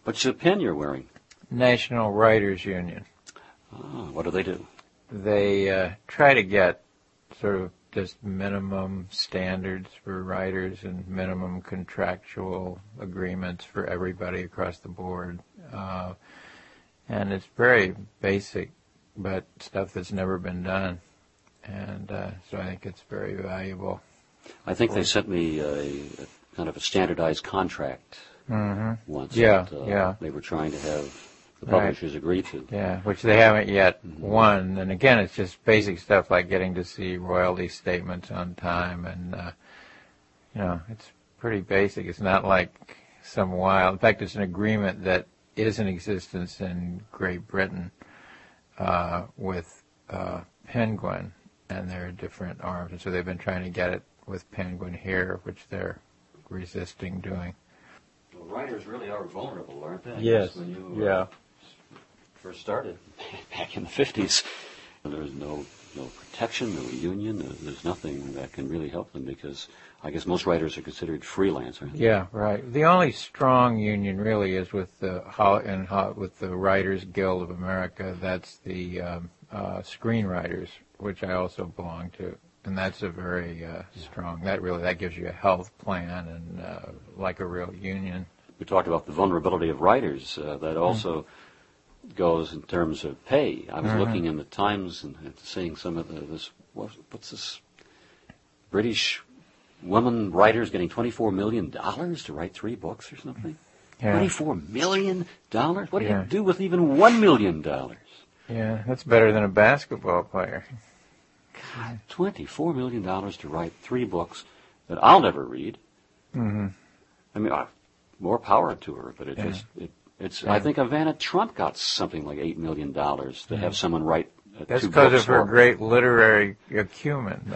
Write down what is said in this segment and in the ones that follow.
What's the pen you're wearing? National Writers Union. Oh, what do they do? They try to get sort of just minimum standards for writers and minimum contractual agreements for everybody across the board. And it's very basic, but stuff that's never been done. And so I think it's very valuable. I think they sent me a kind of a standardized contract once. Yeah, that, they were trying to have the publishers agree to. Yeah, which they haven't yet won. And again, it's just basic stuff like getting to see royalty statements on time. And, it's pretty basic. It's not like some wild. In fact, it's an agreement that is in existence in Great Britain with Penguin, and there are different arms. And so they've been trying to get it with Penguin here, which they're resisting doing. Well, writers really are vulnerable, aren't they? Yes. When you first started back in the 50s, there was no protection, no union. There's nothing that can really help them because I guess most writers are considered freelance, aren't they? Yeah, right. The only strong union really is with the Writers Guild of America. That's the screenwriters, which I also belong to. And that's a very strong, that gives you a health plan and like a real union. We talked about the vulnerability of writers. That also goes in terms of pay. I was looking in the Times and seeing some of what's this British woman writers getting $24 million to write 3 books or something? Yeah. $24 million? What do you do with even $1 million? Yeah, that's better than a basketball player. God, $24 million to write 3 books that I'll never read. I mean, more power to her, but I think Ivana Trump got something like $8 million to have someone write 2 books. That's because of her great literary acumen.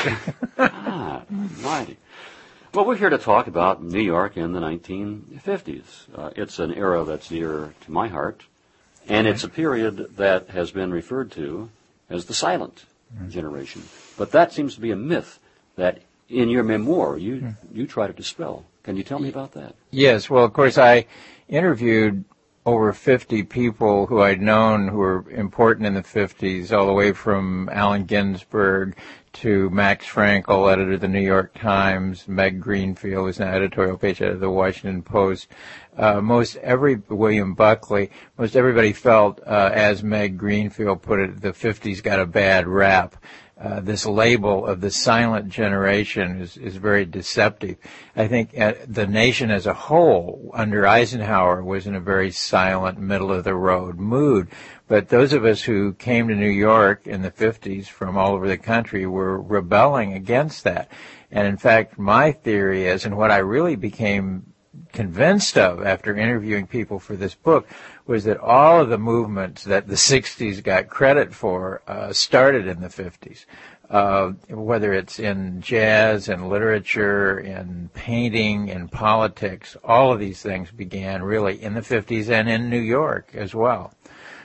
Mighty. Well, we're here to talk about New York in the 1950s. It's an era that's dear to my heart, and it's a period that has been referred to as the silent generation. But that seems to be a myth that in your memoir you try to dispel. Can you tell me about that? Yes. Well, of course, I interviewed over 50 people who I'd known who were important in the 50s, all the way from Allen Ginsberg to Max Frankel, editor of the New York Times, Meg Greenfield was an editorial page editor of the Washington Post. William Buckley, most everybody felt, as Meg Greenfield put it, the 50s got a bad rap. This label of the silent generation is very deceptive. I think the nation as a whole under Eisenhower was in a very silent, middle-of-the-road mood. But those of us who came to New York in the 50s from all over the country were rebelling against that. And in fact, my theory is, and what I really became convinced of after interviewing people for this book, was that all of the movements that the 60s got credit for started in the 50s. Whether it's in jazz and literature, in painting, in politics, all of these things began really in the 50s and in New York as well.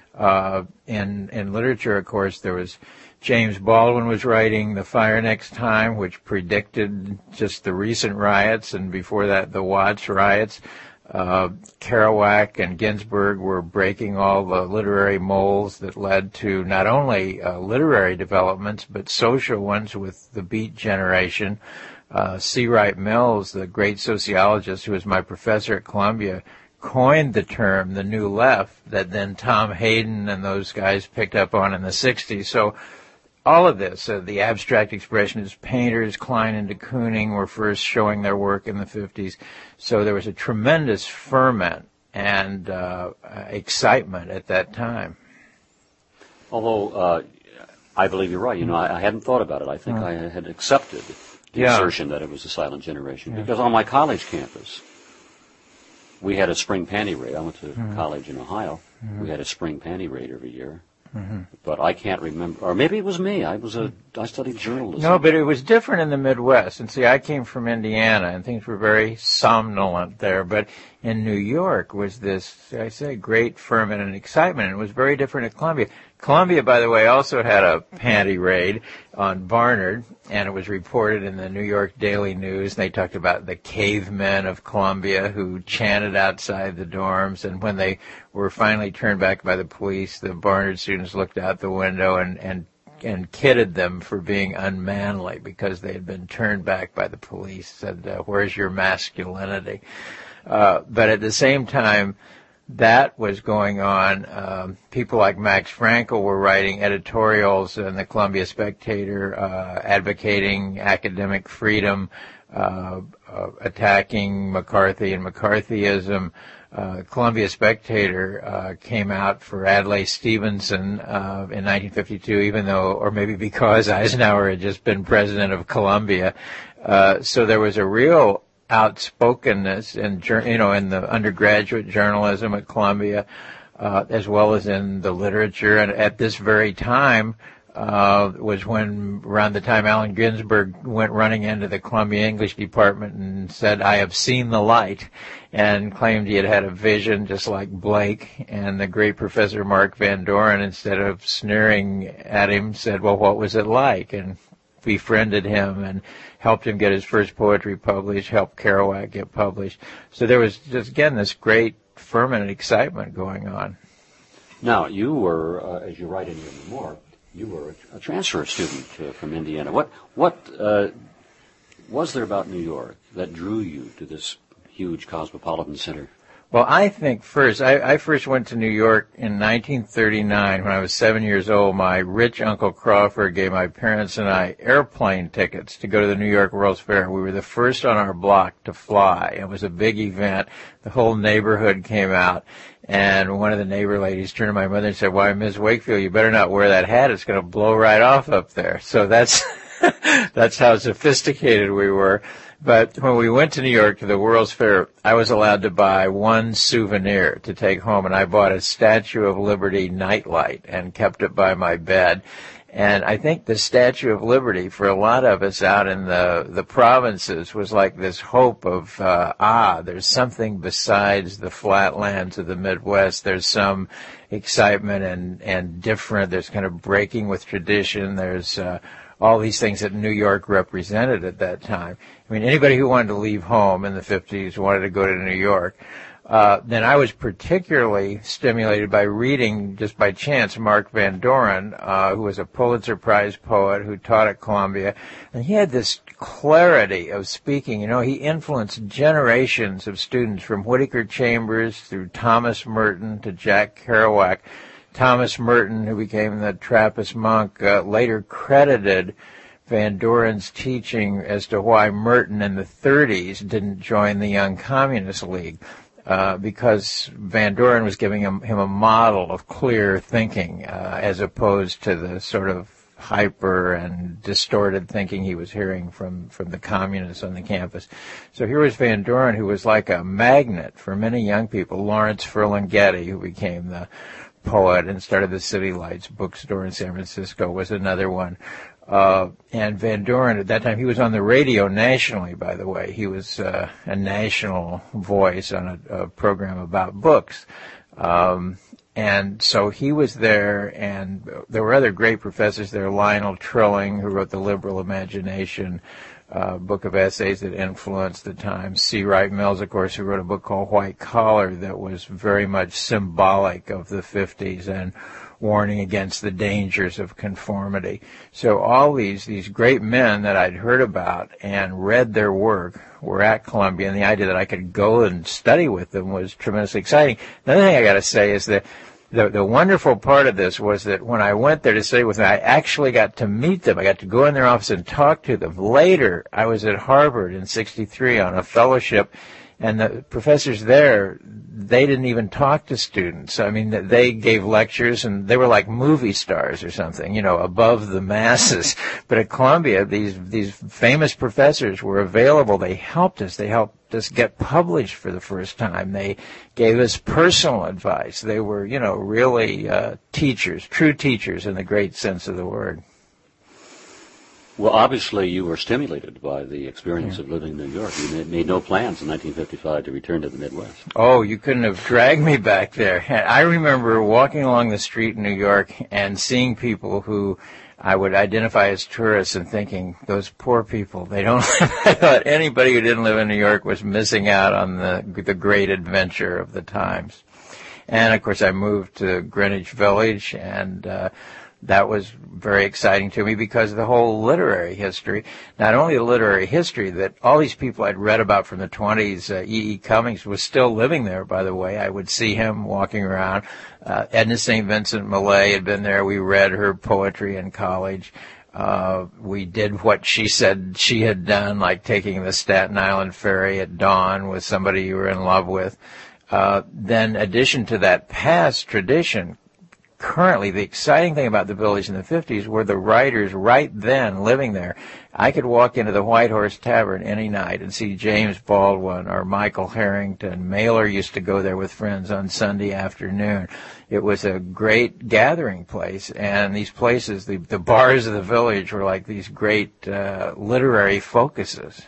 In literature, of course, there was James Baldwin was writing The Fire Next Time, which predicted just the recent riots, and before that, the Watts riots. Kerouac and Ginsberg were breaking all the literary molds that led to not only literary developments, but social ones with the Beat Generation. C. Wright Mills, the great sociologist who was my professor at Columbia, coined the term the New Left that then Tom Hayden and those guys picked up on in the 60s. So all of this, the abstract expressionists, painters, Klein and de Kooning were first showing their work in the 50s. So there was a tremendous ferment and excitement at that time. Although I believe you're right. I hadn't thought about it. I think I had accepted the assertion that it was a silent generation because on my college campus, we had a spring panty raid. I went to college in Ohio. We had a spring panty raid every year. But I can't remember, or maybe it was me. I studied journalism. No, but it was different in the Midwest. And see, I came from Indiana, and things were very somnolent there. But in New York was this, I say, great ferment and excitement. And it was very different at Columbia. Columbia, by the way, also had a panty raid on Barnard, and it was reported in the New York Daily News. They talked about the cavemen of Columbia who chanted outside the dorms, and when they were finally turned back by the police, the Barnard students looked out the window and kidded them for being unmanly because they had been turned back by the police, said, where's your masculinity? But at the same time, that was going on. People like Max Frankel were writing editorials in the Columbia Spectator, advocating academic freedom, attacking McCarthy and McCarthyism. Columbia Spectator came out for Adlai Stevenson in 1952, even though, or maybe because Eisenhower had just been president of Columbia. So there was a real outspokenness in the undergraduate journalism at Columbia, as well as in the literature. And at this very time was when, around the time Allen Ginsberg went running into the Columbia English department and said, I have seen the light, and claimed he had had a vision just like Blake. And the great Professor Mark Van Doren, instead of sneering at him, said, well, what was it like? And befriended him and helped him get his first poetry published, helped Kerouac get published. So there was just, again, this great ferment and excitement going on. Now, you were, as you write in your memoir, you were a transfer student from Indiana. What was there about New York that drew you to this huge cosmopolitan center? Well, I think I first went to New York in 1939 when I was 7 years old. My rich Uncle Crawford gave my parents and I airplane tickets to go to the New York World's Fair. We were the first on our block to fly. It was a big event. The whole neighborhood came out, and one of the neighbor ladies turned to my mother and said, why, Miss Wakefield, you better not wear that hat. It's going to blow right off up there. So that's how sophisticated we were. But when we went to New York to the World's Fair, I was allowed to buy one souvenir to take home, and I bought a Statue of Liberty nightlight and kept it by my bed. And I think the Statue of Liberty, for a lot of us out in the provinces, was like this hope of, there's something besides the flatlands of the Midwest. There's some excitement and different. There's kind of breaking with tradition. There's all these things that New York represented at that time. I mean, anybody who wanted to leave home in the 50s wanted to go to New York. Then I was particularly stimulated by reading, just by chance, Mark Van Doren, who was a Pulitzer Prize poet who taught at Columbia. And he had this clarity of speaking. You know, he influenced generations of students from Whittaker Chambers through Thomas Merton to Jack Kerouac. Thomas Merton, who became the Trappist monk, later credited Van Doren's teaching as to why Merton in the 30s didn't join the Young Communist League, because Van Doren was giving him a model of clear thinking, as opposed to the sort of hyper and distorted thinking he was hearing from the communists on the campus. So here was Van Doren, who was like a magnet for many young people. Lawrence Ferlinghetti, who became the poet and started the City Lights bookstore in San Francisco, was another one. And Van Doren, at that time, he was on the radio nationally, by the way. He was a national voice on a program about books. And so he was there, and there were other great professors there. Lionel Trilling, who wrote The Liberal Imagination, book of essays that influenced the times. C. Wright Mills, of course, who wrote a book called White Collar that was very much symbolic of the 50s and warning against the dangers of conformity. So all these great men that I'd heard about and read their work were at Columbia, and the idea that I could go and study with them was tremendously exciting. Another thing I got to say is that the wonderful part of this was that when I went there to study with them, I actually got to meet them. I got to go in their office and talk to them. Later, I was at Harvard in '63 on a fellowship, and the professors there, they didn't even talk to students. I mean, they gave lectures, and they were like movie stars or something, you know, above the masses. But at Columbia, these famous professors were available. They helped us. They helped us get published for the first time. They gave us personal advice. They were, you know, really teachers, true teachers in the great sense of the word. Well, obviously you were stimulated by the experience of living in New York. You made no plans in 1955 to return to the Midwest. Oh, you couldn't have dragged me back there. I remember walking along the street in New York and seeing people who I would identify as tourists and thinking, those poor people, they don't live. I thought anybody who didn't live in New York was missing out on the great adventure of the times. And, of course, I moved to Greenwich Village, and that was very exciting to me because of the whole literary history. Not only the literary history, that all these people I'd read about from the 20s, E.E. Cummings was still living there, by the way. I would see him walking around. Edna St. Vincent Millay had been there. We read her poetry in college. We did what she said she had done, like taking the Staten Island ferry at dawn with somebody you were in love with. Then, in addition to that past tradition, currently, the exciting thing about the village in the 50s were the writers right then living there. I could walk into the White Horse Tavern any night and see James Baldwin or Michael Harrington. Mailer used to go there with friends on Sunday afternoon. It was a great gathering place, and these places, the bars of the village, were like these great literary focuses.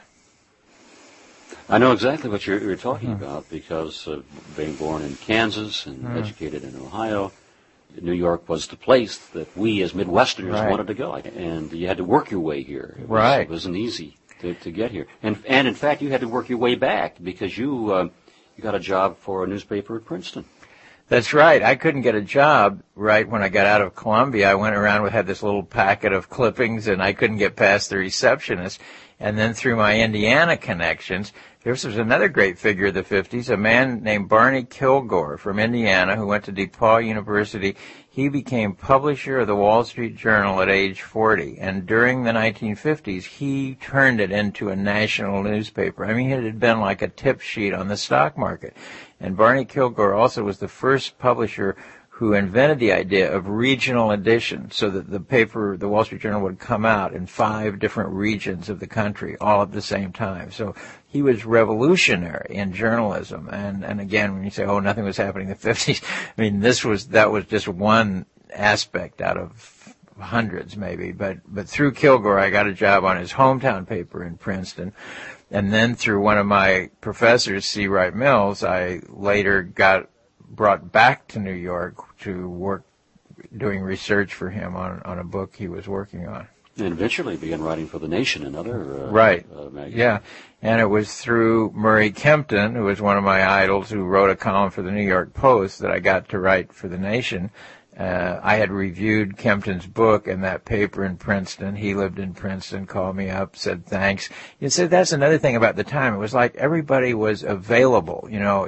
I know exactly what you're talking about because of being born in Kansas and educated in Ohio. New York was the place that we as Midwesterners wanted to go, and you had to work your way here. It wasn't easy to get here, and in fact, you had to work your way back because you got a job for a newspaper at Princeton. That's right. I couldn't get a job right when I got out of Columbia. I went around had this little packet of clippings, and I couldn't get past the receptionist. And then through my Indiana connections, there was another great figure of the 50s, a man named Barney Kilgore from Indiana who went to DePaul University. He became publisher of the Wall Street Journal at age 40, and during the 1950s, he turned it into a national newspaper. I mean, it had been like a tip sheet on the stock market. And Barney Kilgore also was the first publisher who invented the idea of regional edition, so that the paper, the Wall Street Journal, would come out in 5 different regions of the country all at the same time. So he was revolutionary in journalism. And again, when you say, oh, nothing was happening in the 50s, I mean, that was just one aspect out of hundreds maybe. But through Kilgore, I got a job on his hometown paper in Princeton. And then through one of my professors, C. Wright Mills, I later got brought back to New York to work doing research for him on a book he was working on. And eventually began writing for The Nation and other magazines. Yeah. And it was through Murray Kempton, who was one of my idols, who wrote a column for the New York Post, that I got to write for The Nation. I had reviewed Kempton's book in that paper in Princeton. He lived in Princeton, called me up, said thanks. You said that's another thing about the time. It was like everybody was available. You know,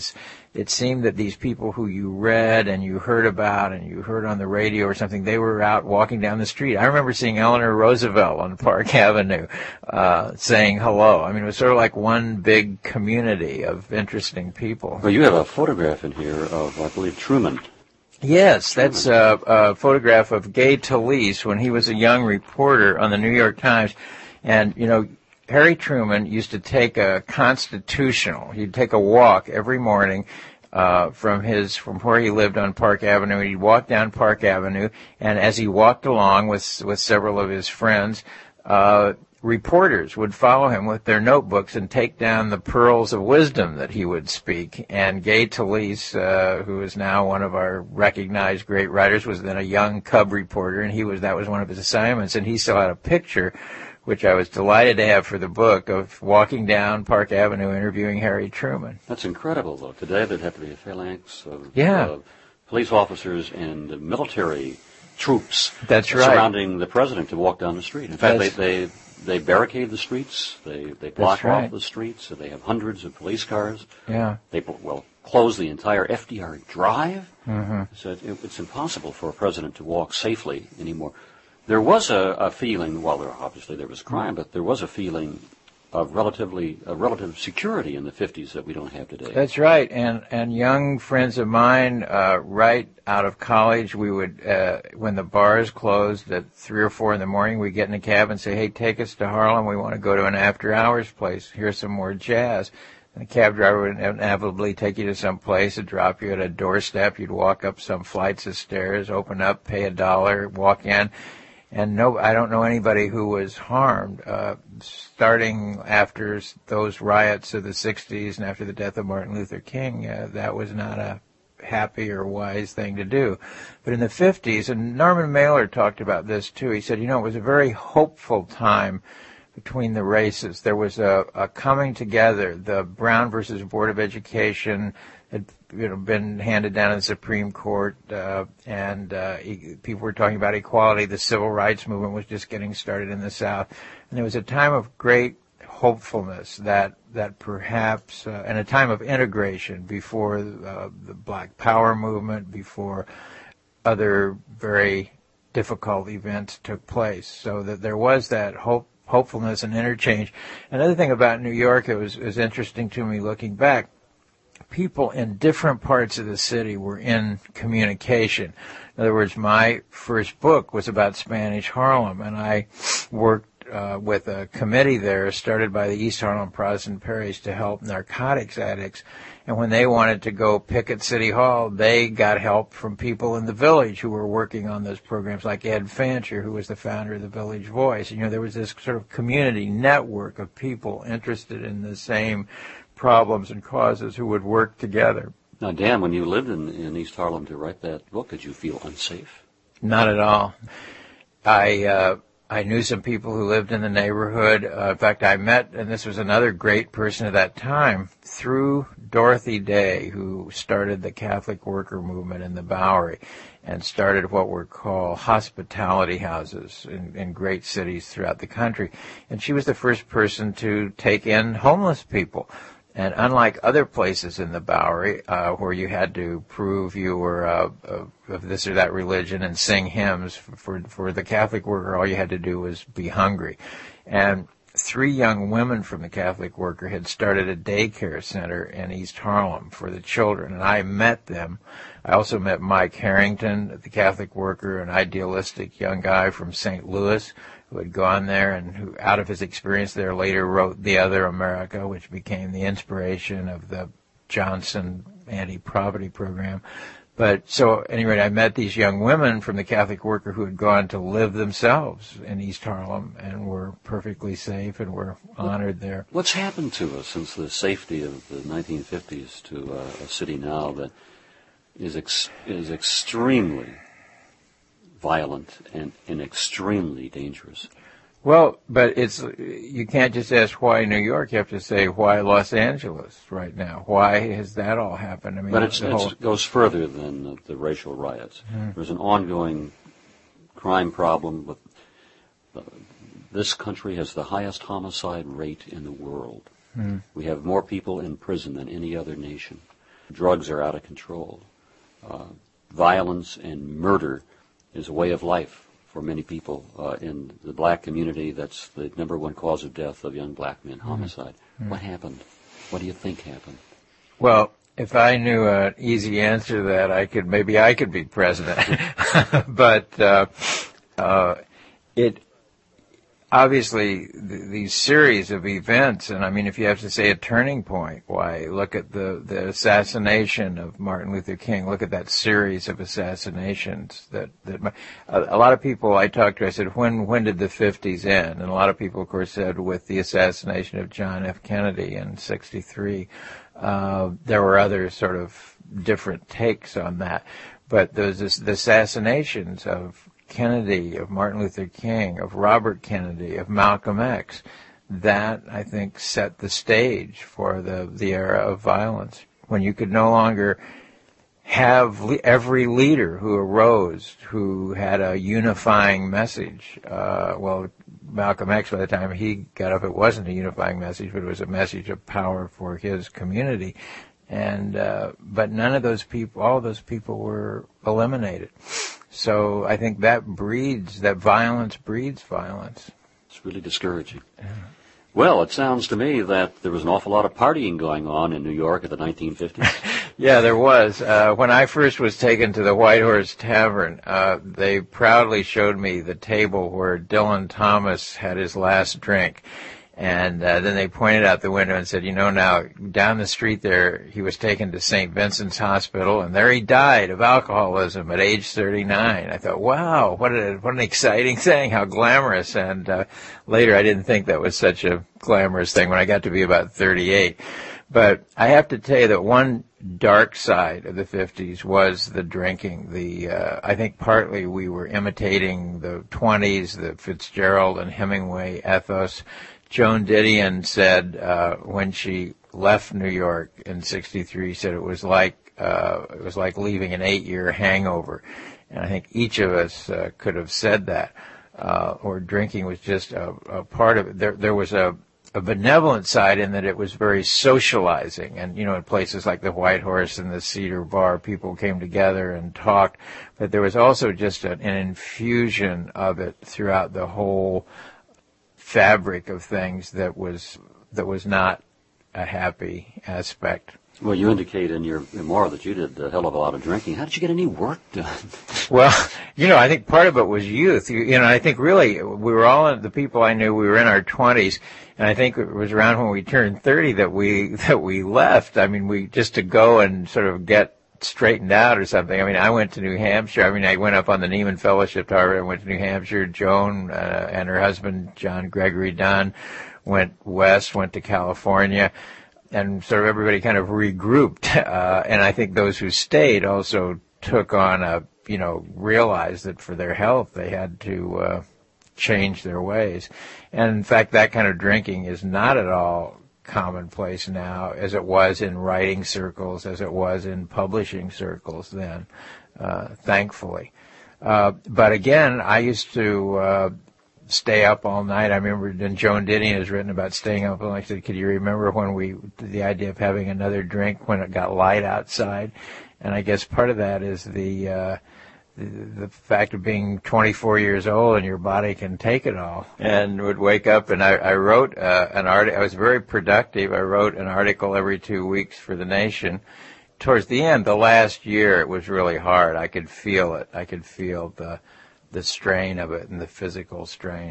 it seemed that these people who you read and you heard about and you heard on the radio or something, they were out walking down the street. I remember seeing Eleanor Roosevelt on Park Avenue saying hello. I mean, it was sort of like one big community of interesting people. Well, you have a photograph in here of, I believe, Truman. Yes, that's a photograph of Gay Talese when he was a young reporter on the New York Times. And, you know, Harry Truman used to take a constitutional. He'd take a walk every morning from where he lived on Park Avenue. He'd walk down Park Avenue, and as he walked along with several of his friends, reporters would follow him with their notebooks and take down the pearls of wisdom that he would speak. And Gay Talese, who is now one of our recognized great writers, was then a young cub reporter, and that was one of his assignments. And he still had a picture, which I was delighted to have for the book, of walking down Park Avenue interviewing Harry Truman. That's incredible, though. Today there'd have to be a phalanx of police officers and military troops surrounding the president to walk down the street. In fact, they barricade the streets. They block off the streets. So they have hundreds of police cars. Yeah. They close the entire FDR Drive. Mm-hmm. So it's impossible for a president to walk safely anymore. There was a feeling, obviously there was crime, but there was a feeling of relative security in the 50s that we don't have today. That's right. And young friends of mine, right out of college, we would, when the bars closed at 3 or 4 in the morning, we'd get in a cab and say, hey, take us to Harlem. We want to go to an after-hours place. Here's some more jazz. And the cab driver would inevitably take you to some place and drop you at a doorstep. You'd walk up some flights of stairs, open up, pay $1, walk in. and no, I don't know anybody who was harmed. Starting after those riots of the 60s and after the death of Martin Luther King, that was not a happy or wise thing to do. But in the 50s, and Norman Mailer talked about this too, he said, it was a very hopeful time between the races. There was a coming together. The Brown versus Board of Education had been handed down in the Supreme Court, and people were talking about equality. The civil rights movement was just getting started in the South. And there was a time of great hopefulness that perhaps, and a time of integration before the Black Power movement, before other very difficult events took place. So that there was that hopefulness and interchange. Another thing about New York, it was interesting to me looking back, people in different parts of the city were in communication. In other words, my first book was about Spanish Harlem, and I worked with a committee there started by the East Harlem Protestant Parish to help narcotics addicts. And when they wanted to go picket City Hall, they got help from people in the village who were working on those programs, like Ed Fancher, who was the founder of the Village Voice. And, there was this sort of community network of people interested in the same problems and causes who would work together. Now, Dan, when you lived in East Harlem to write that book, did you feel unsafe? Not at all. I knew some people who lived in the neighborhood. In fact, I met, and this was another great person at that time, through Dorothy Day, who started the Catholic worker movement in the Bowery and started what were called hospitality houses in great cities throughout the country. And she was the first person to take in homeless people. And unlike other places in the Bowery, where you had to prove you were of this or that religion and sing hymns, for the Catholic worker, all you had to do was be hungry. And 3 young women from the Catholic worker had started a daycare center in East Harlem for the children, and I met them. I also met Mike Harrington, the Catholic worker, an idealistic young guy from St. Louis, who had gone there and who, out of his experience there, later wrote The Other America, which became the inspiration of the Johnson anti-poverty program. But so, anyway, I met these young women from the Catholic worker who had gone to live themselves in East Harlem and were perfectly safe and were honored there. What's happened to us since the safety of the 1950s to a city now that is extremely violent and extremely dangerous? Well, but you can't just ask why New York. You have to say why Los Angeles right now. Why has that all happened? I mean, but it goes further than the racial riots. There's an ongoing crime problem. With this country has the highest homicide rate in the world. We have more people in prison than any other nation. Drugs are out of control. Violence and murder is a way of life for many people in the black community. That's the number one cause of death of young black men, homicide. What happened? What do you think happened? Well, if I knew an easy answer to that, maybe I could be president. But it obviously these series of events, and I mean, if you have to say a turning point, why look at the assassination of Martin Luther King? Look at that series of assassinations. That a lot of people I talked to, I said, when did the 50s end? And a lot of people, of course, said with the assassination of John F. Kennedy in '63. There were other sort of different takes on that, but the assassinations of Kennedy, of Martin Luther King, of Robert Kennedy, of Malcolm X, that, I think, set the stage for the era of violence, when you could no longer have every leader who arose who had a unifying message. Well, Malcolm X, by the time he got up, it wasn't a unifying message, but it was a message of power for his community. And but none of those people, all of those people were eliminated. So I think that violence breeds violence. It's really discouraging. Yeah. Well, it sounds to me that there was an awful lot of partying going on in New York in the 1950s. Yeah, there was. When I first was taken to the White Horse Tavern, they proudly showed me the table where Dylan Thomas had his last drink. And then they pointed out the window and said, now down the street there, he was taken to St. Vincent's Hospital, and there he died of alcoholism at age 39. I thought, wow, what an exciting thing, how glamorous. And later I didn't think that was such a glamorous thing when I got to be about 38. But I have to tell you that one dark side of the 50s was the drinking. I think partly we were imitating the 20s, the Fitzgerald and Hemingway ethos. Joan Didion said when she left New York in '63, said it was like leaving an 8-year hangover, and I think each of us could have said that. Or drinking was just a part of it. There was a benevolent side in that it was very socializing, and in places like the White Horse and the Cedar Bar, people came together and talked. But there was also just an infusion of it throughout the whole fabric of things that was not a happy aspect. Well, you indicate in your memoir that you did a hell of a lot of drinking. How did you get any work done? Well, I think part of it was youth. I think really we were all, the people I knew, we were in our 20s, and I think it was around when we turned 30 that we left. I mean, we just to go and sort of get straightened out or something. I mean, I went to New Hampshire. I mean, I went up on the Neiman Fellowship to Harvard. I went to New Hampshire. Joan and her husband, John Gregory Dunn, went west, went to California, and sort of everybody kind of regrouped. And I think those who stayed also took on realized that for their health they had to change their ways. And in fact, that kind of drinking is not at all commonplace now as it was in writing circles, as it was in publishing circles then, thankfully. But again, I used to stay up all night. I remember, and Joan Didion has written about staying up all night. I said, could you remember when the idea of having another drink when it got light outside? And I guess part of that is the fact of being 24 years old and your body can take it all. And would wake up, and I wrote an article. I was very productive. I wrote an article every 2 weeks for The Nation. Towards the end, the last year, it was really hard. I could feel it. I could feel the strain of it and the physical strain.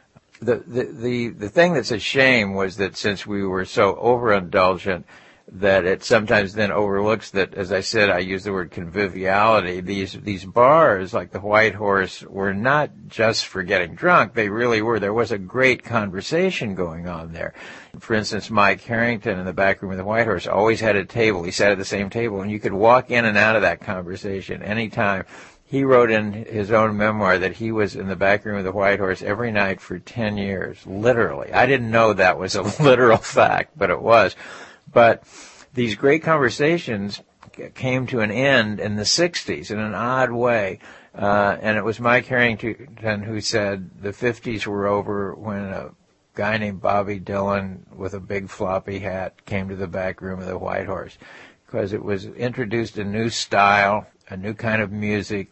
The thing that's a shame was that since we were so overindulgent, that it sometimes then overlooks that, as I said, I use the word conviviality. These bars like the White Horse were not just for getting drunk. They really were. There was a great conversation going on there. For instance, Mike Harrington in the back room of the White Horse always had a table. He sat at the same table, and you could walk in and out of that conversation anytime. He wrote in his own memoir that he was in the back room of the White Horse every night for 10 years, literally. I didn't know that was a literal fact, but it was. But these great conversations came to an end in the 60s in an odd way. And it was Mike Harrington who said the 50s were over when a guy named Bobby Dylan with a big floppy hat came to the back room of the White Horse, because it was introduced a new style, a new kind of music.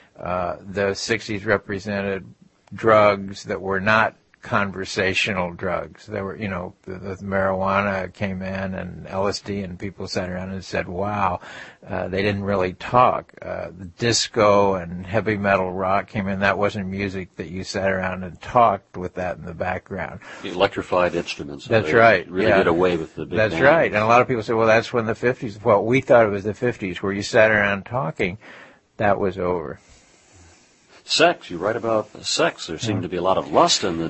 The 60s represented drugs that were not conversational drugs. There were, the marijuana came in and LSD, and people sat around and said, wow, they didn't really talk. The disco and heavy metal rock came in. That wasn't music that you sat around and talked with that in the background. The electrified instruments. That's right. Really did away with the big That's band. right. And a lot of people say, well, that's when the 50s, well, we thought it was the 50s where you sat around talking. That was over. Sex, you write about sex. There seemed to be a lot of lust in the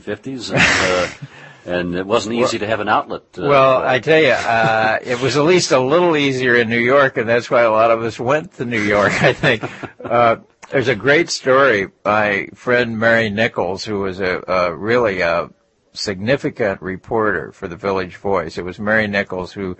1950s, and it wasn't easy to have an outlet. Well, I tell you, it was at least a little easier in New York, and that's why a lot of us went to New York, I think. There's a great story by friend Mary Nichols, who was really a significant reporter for the Village Voice. It was Mary Nichols who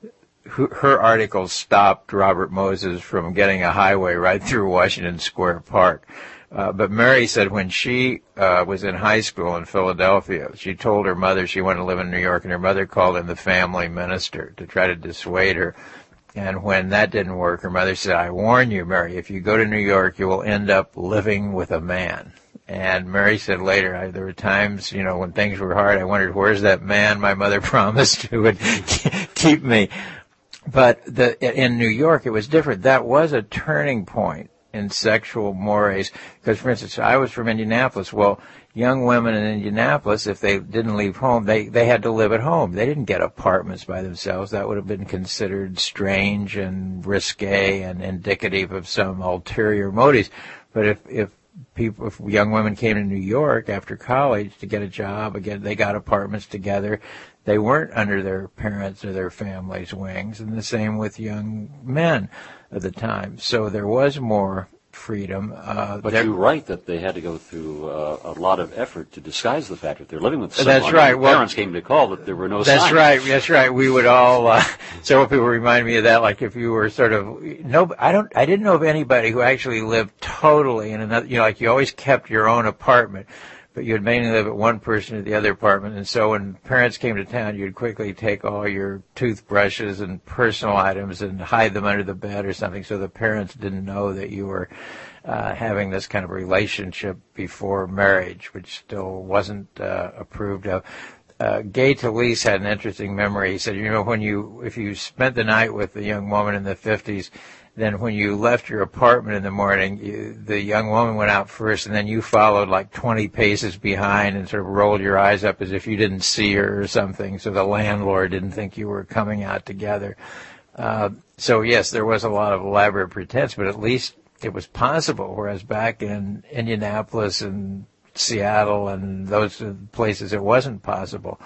her articles stopped Robert Moses from getting a highway right through Washington Square Park. But Mary said when she was in high school in Philadelphia, she told her mother she wanted to live in New York, and her mother called in the family minister to try to dissuade her. And when that didn't work, her mother said, I warn you, Mary, if you go to New York, you will end up living with a man. And Mary said later, there were times, when things were hard, I wondered, where's that man my mother promised who would keep me? But in New York, it was different. That was a turning point in sexual mores. Because, for instance, I was from Indianapolis. Well, young women in Indianapolis, if they didn't leave home, they had to live at home. They didn't get apartments by themselves. That would have been considered strange and risque and indicative of some ulterior motives. But if young women came to New York after college to get a job, again, they got apartments together. They weren't under their parents' or their family's wings, and the same with young men at the time. So there was more freedom. But you're right that they had to go through a lot of effort to disguise the fact that they're living with someone. That's right. Well, parents came to call that there were no that's signs. Right. That's right. We would all. Several people remind me of that. Like if you were sort of I didn't know of anybody who actually lived totally in another. Like you always kept your own apartment, but you would mainly live at one person at the other apartment. And so when parents came to town, you'd quickly take all your toothbrushes and personal items and hide them under the bed or something, so the parents didn't know that you were having this kind of relationship before marriage, which still wasn't approved of. Gay Talese had an interesting memory. He said, if you spent the night with a young woman in the 50s, then when you left your apartment in the morning, the young woman went out first, and then you followed like 20 paces behind and sort of rolled your eyes up as if you didn't see her or something, so the landlord didn't think you were coming out together. So, yes, there was a lot of elaborate pretense, but at least it was possible, whereas back in Indianapolis and Seattle and those places, it wasn't possible.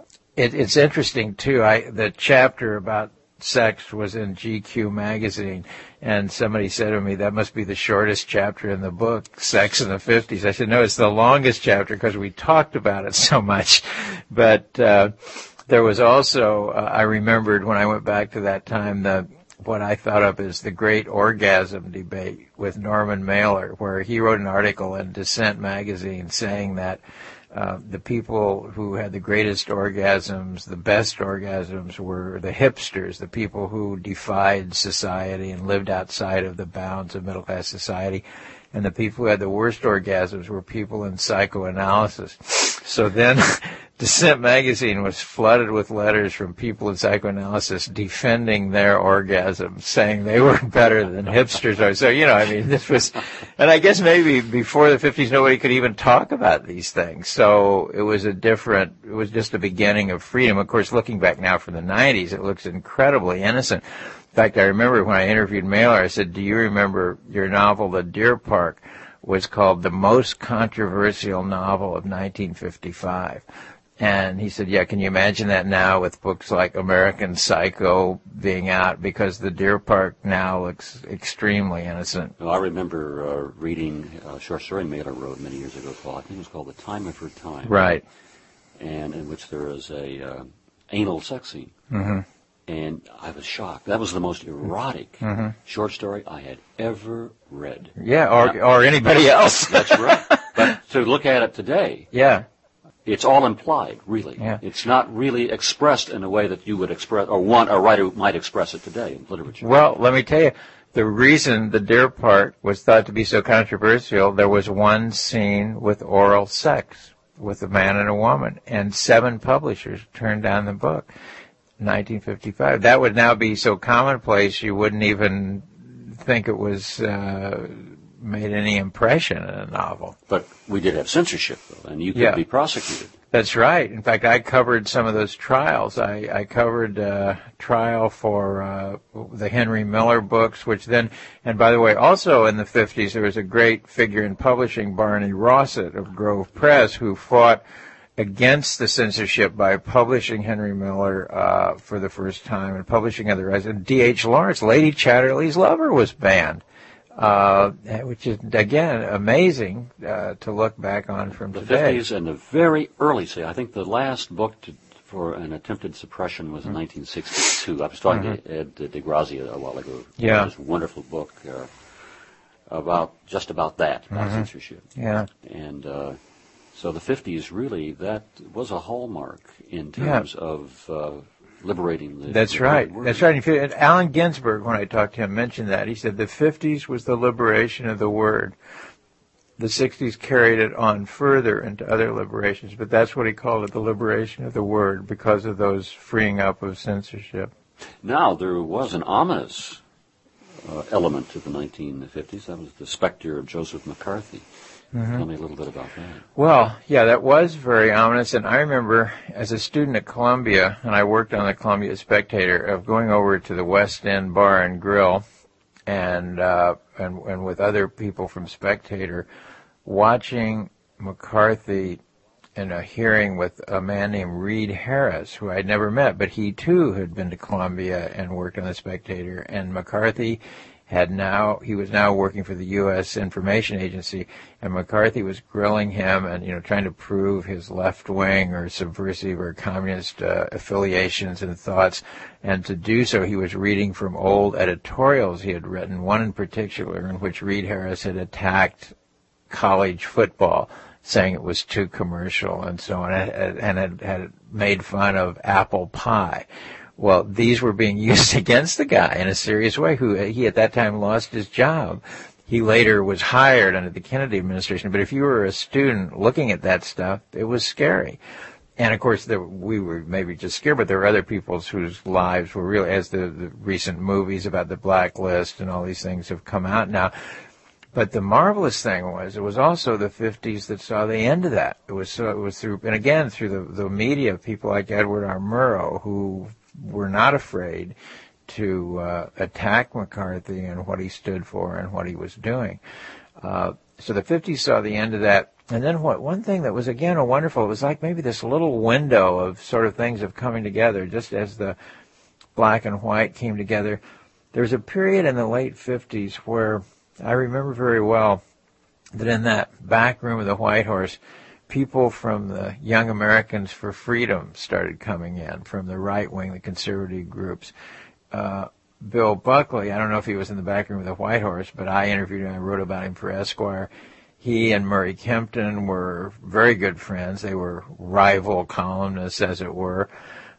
It's interesting, too. The chapter about sex was in GQ magazine, and somebody said to me, that must be the shortest chapter in the book, Sex in the 50s. I said, no, it's the longest chapter because we talked about it so much. But there was also, I remembered when I went back to that time, what I thought of as the great orgasm debate with Norman Mailer, where he wrote an article in Dissent magazine saying that the people who had the greatest orgasms, the best orgasms, were the hipsters, the people who defied society and lived outside of the bounds of middle-class society. And the people who had the worst orgasms were people in psychoanalysis. So then Dissent magazine was flooded with letters from people in psychoanalysis defending their orgasms, saying they were better than hipsters are. So, this was, and I guess maybe before the 50s nobody could even talk about these things. So it was it was just the beginning of freedom. Of course, looking back now from the 90s, it looks incredibly innocent. In fact, I remember when I interviewed Mailer, I said, do you remember your novel, The Deer Park, was called the most controversial novel of 1955? And he said, yeah, can you imagine that now with books like American Psycho being out, because The Deer Park now looks extremely innocent. Well, I remember reading a short story Mailer wrote many years ago I think it was called The Time of Her Time. Right. And in which there is a anal sex scene. Mm-hmm. And I was shocked. That was the most erotic short story I had ever read. Yeah, or anybody else. That's right. But to look at it today, yeah, it's all implied, really. Yeah. It's not really expressed in a way that you would express, or a writer might express it today in literature. Well, let me tell you, the reason The Deer Park was thought to be so controversial, there was one scene with oral sex with a man and a woman, and 7 publishers turned down the book. 1955. That would now be so commonplace you wouldn't even think it was made any impression in a novel. But we did have censorship, though, and you could be prosecuted. That's right. In fact, I covered some of those trials. I covered a trial for the Henry Miller books, which then, and by the way, also in the 50s, there was a great figure in publishing, Barney Rossett of Grove Press, who fought against the censorship by publishing Henry Miller for the first time and publishing other writers. And D.H. Lawrence, Lady Chatterley's Lover, was banned, which is, again, amazing to look back on from today. The 50s and the very early, I think the last book for an attempted suppression was in 1962. I was talking to Ed DeGrazia a while ago. Yeah. This wonderful book about that, about censorship. Yeah. And so the 50s, really, that was a hallmark in terms of liberating the That's right. Word. That's right. And Allen Ginsberg, when I talked to him, mentioned that. He said the 50s was the liberation of the word. The 60s carried it on further into other liberations, but that's what he called it, the liberation of the word, because of those freeing up of censorship. Now, there was an ominous element to the 1950s. That was the specter of Joseph McCarthy. Tell me a little bit about that. Well, yeah, that was very ominous. And I remember as a student at Columbia, and I worked on the Columbia Spectator, of going over to the West End Bar and Grill and with other people from Spectator, watching McCarthy in a hearing with a man named Reed Harris, who I'd never met, but he too had been to Columbia and worked on the Spectator. And McCarthy he was now working for the U.S. Information Agency, and McCarthy was grilling him and, trying to prove his left-wing or subversive or communist affiliations and thoughts. And to do so, he was reading from old editorials he had written, one in particular in which Reed Harris had attacked college football, saying it was too commercial and so on, and had made fun of apple pie. Well, these were being used against the guy in a serious way, who he at that time lost his job. He later was hired under the Kennedy administration, but if you were a student looking at that stuff, it was scary. And of course, we were maybe just scared, but there were other people whose lives were really, as the recent movies about the Blacklist and all these things have come out now. But the marvelous thing was, it was also the 50s that saw the end of that. It was through, and again, through the media, people like Edward R. Murrow, who were not afraid to attack McCarthy and what he stood for and what he was doing. So the 50s saw the end of that. And then one thing that was, again, wonderful, it was like maybe this little window of sort of things of coming together, just as the black and white came together. There was a period in the late 50s where I remember very well that in that back room of the White Horse, people from the Young Americans for Freedom started coming in, from the right wing, the conservative groups. Bill Buckley, I don't know if he was in the back room of the White Horse, but I interviewed him, I wrote about him for Esquire. He and Murray Kempton were very good friends. They were rival columnists, as it were.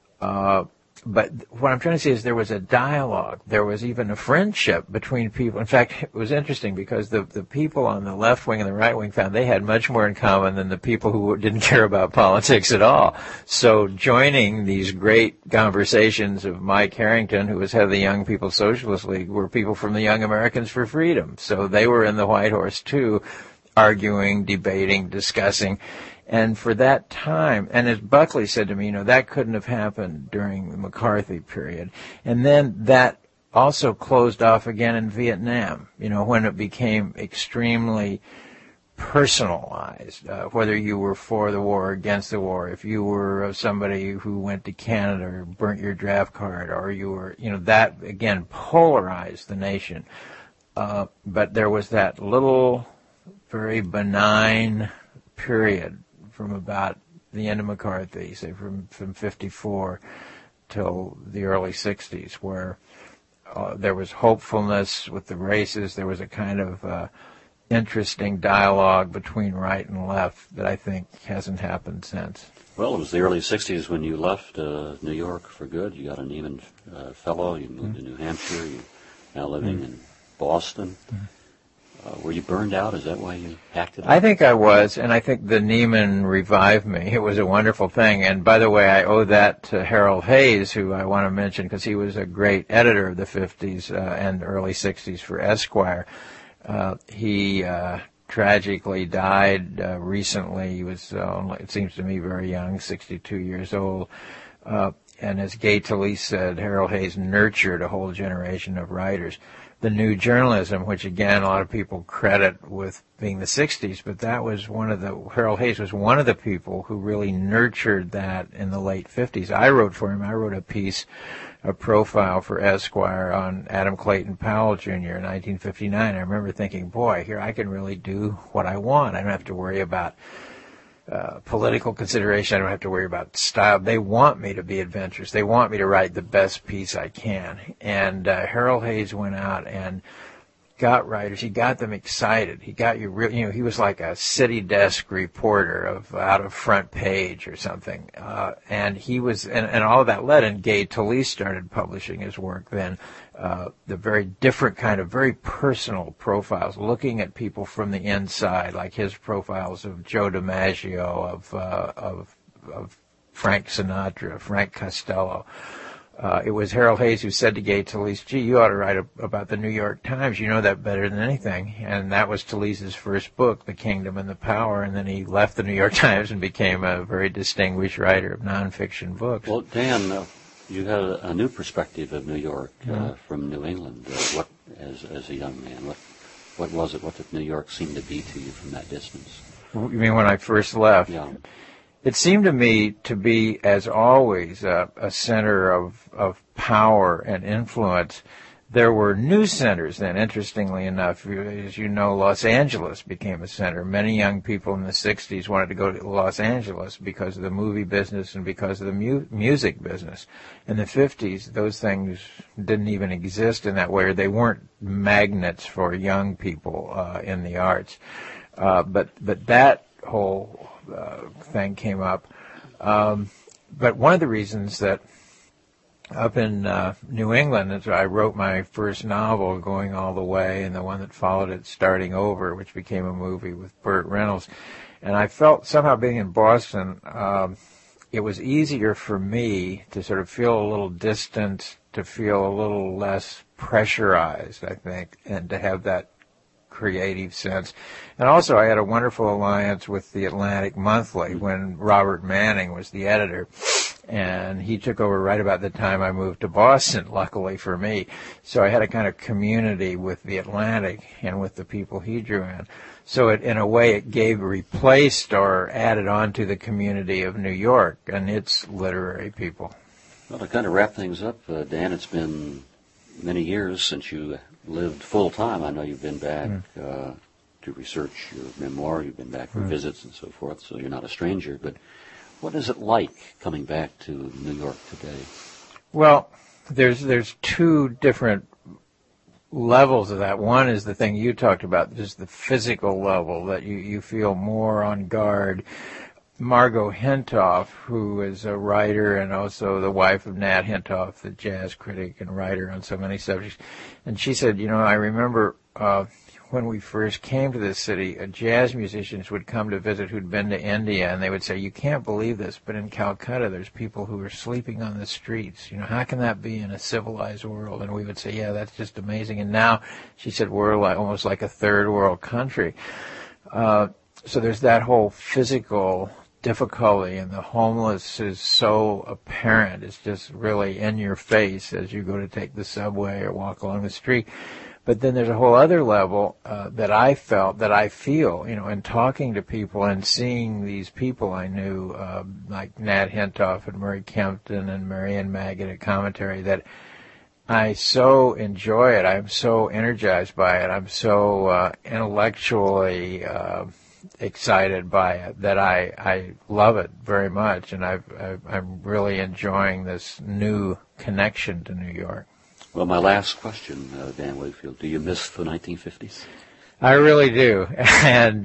But what I'm trying to say is there was a dialogue. There was even a friendship between people. In fact, it was interesting because the people on the left wing and the right wing found they had much more in common than the people who didn't care about politics at all. So joining these great conversations of Mike Harrington, who was head of the Young People's Socialist League, were people from the Young Americans for Freedom. So they were in the White Horse too, arguing, debating, discussing. And for that time, and as Buckley said to me, that couldn't have happened during the McCarthy period. And then that also closed off again in Vietnam, when it became extremely personalized, whether you were for the war or against the war, if you were somebody who went to Canada or burnt your draft card, or you were, that again polarized the nation. But there was that little, very benign period from about the end of McCarthy, say from 54 till the early 60s, where there was hopefulness with the races. There was a kind of interesting dialogue between right and left that I think hasn't happened since. Well, it was the early 60s when you left New York for good. You got a Neiman Fellow. You moved to New Hampshire. You're now living in Boston. Were you burned out? Is that why you packed it up? I think I was, and I think the Neiman revived me. It was a wonderful thing. And by the way, I owe that to Harold Hayes, who I want to mention because he was a great editor of the 50s and early 60s for Esquire. He tragically died recently. He was, it seems to me, very young, 62 years old. And as Gay Talese said, Harold Hayes nurtured a whole generation of writers. The new journalism, which again a lot of people credit with being the 60s, but that was Harold Hayes was one of the people who really nurtured that in the late 50s. I wrote for him. I wrote a profile for Esquire on Adam Clayton Powell Jr. in 1959. I remember thinking, boy, here I can really do what I want. I don't have to worry about political consideration. I don't have to worry about style. They want me to be adventurous. They want me to write the best piece I can. And Harold Hayes went out and got writers. He got them excited. He got you real. He was like a city desk reporter out of Front Page or something. And he was, and all of that led. And Gay Talese started publishing his work then. The very different kind of very personal profiles, looking at people from the inside, like his profiles of Joe DiMaggio, of Frank Sinatra, Frank Costello, It was Harold Hayes who said to Gay Talese, gee, you ought to write about the New York Times. You know that better than anything. And that was Talese's first book, The Kingdom and the Power. And then he left the New York Times and became a very distinguished writer of nonfiction books. Well, Dan, you had a new perspective of New York from New England. What, as a young man, what was it? What did New York seem to be to you from that distance? You mean when I first left? Yeah. It seemed to me to be, as always, a center of power and influence. There were new centers then, interestingly enough. As you know, Los Angeles became a center. Many young people in the 60s wanted to go to Los Angeles because of the movie business and because of the music business. In the 50s, those things didn't even exist in that way, or they weren't magnets for young people in the arts. But that whole thing came up. But one of the reasons that up in New England, as I wrote my first novel, Going All the Way, and the one that followed it, Starting Over, which became a movie with Burt Reynolds. And I felt somehow being in Boston, it was easier for me to sort of feel a little distant, to feel a little less pressurized, I think, and to have that creative sense. And also I had a wonderful alliance with the Atlantic Monthly when Robert Manning was the editor, and he took over right about the time I moved to Boston, luckily for me. So I had a kind of community with the Atlantic and with the people he drew in. So in a way it replaced or added on to the community of New York and its literary people. Well, to kind of wrap things up, Dan, it's been many years since you lived full-time. I know you've been back to research your memoir. You've been back for visits and so forth, so you're not a stranger. But what is it like coming back to New York today? Well, there's two different levels of that. One is the thing you talked about, just the physical level, that you feel more on guard. Margot Hintoff, who is a writer and also the wife of Nat Hintoff, the jazz critic and writer on so many subjects, and she said, I remember when we first came to this city, jazz musicians would come to visit who'd been to India, and they would say, you can't believe this, but in Calcutta there's people who are sleeping on the streets. How can that be in a civilized world? And we would say, yeah, that's just amazing. And now, she said, we're almost like a third world country. So there's that whole physical difficulty, and the homeless is so apparent. It's just really in your face as you go to take the subway or walk along the street. But then there's a whole other level that I feel, in talking to people and seeing these people I knew, like Nat Hintoff and Murray Kempton and Marian Maggott at Commentary, that I so enjoy it. I'm so energized by it. I'm so intellectually excited by it that I love it very much, and I'm really enjoying this new connection to New York. Well, my last question, Dan Wakefield, do you miss the 1950s? I really do, and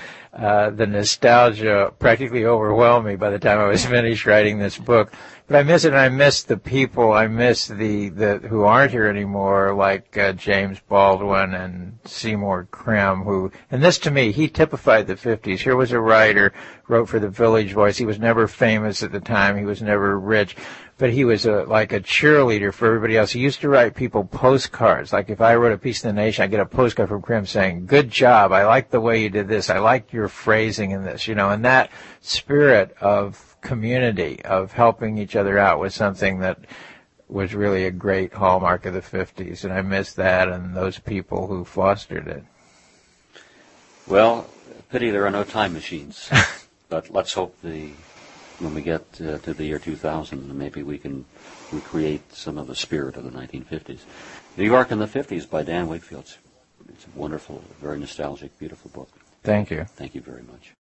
the nostalgia practically overwhelmed me by the time I was finished writing this book. But I miss it, and I miss the people. I miss the who aren't here anymore, like James Baldwin and Seymour Krim, and this to me, he typified the 50s. Here was a writer, wrote for the Village Voice. He was never famous at the time. He was never rich. But he was like a cheerleader for everybody else. He used to write people postcards. Like if I wrote a piece in the Nation, I'd get a postcard from Krim saying, good job, I like the way you did this, I like your phrasing in this, and that spirit of community, of helping each other out, was something that was really a great hallmark of the 50s, and I miss that and those people who fostered it. Well, pity there are no time machines, but let's hope when we get to the year 2000, maybe we can recreate some of the spirit of the 1950s. New York in the 50s by Dan Wakefield. It's a wonderful, very nostalgic, beautiful book. Thank you. Thank you very much.